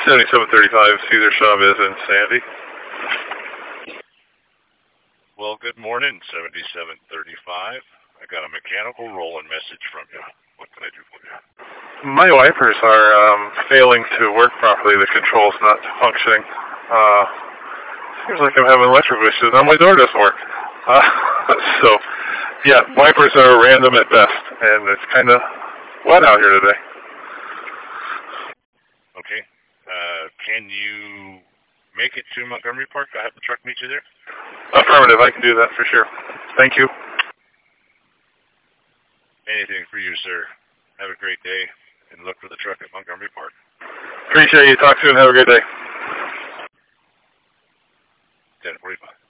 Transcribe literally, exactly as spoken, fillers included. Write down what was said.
seventy-seven thirty-five, Cesar Chavez and Sandy. Well, good morning, seventy-seven thirty-five. I got a mechanical rolling message from you. What can I do for you? My wipers are um, failing to work properly. The control's not functioning. Uh, seems like I'm having electrical issues. Now my door doesn't work. Uh, so, yeah, wipers are random at best, and it's kind of wet out here today. Okay. Uh, can you make it to Montgomery Park? I have the truck meet you there? Affirmative. I can do that for sure. Thank you. Anything for you, sir. Have a great day, and look for the truck at Montgomery Park. Appreciate you. Talk soon. Have a great day. ten forty-five.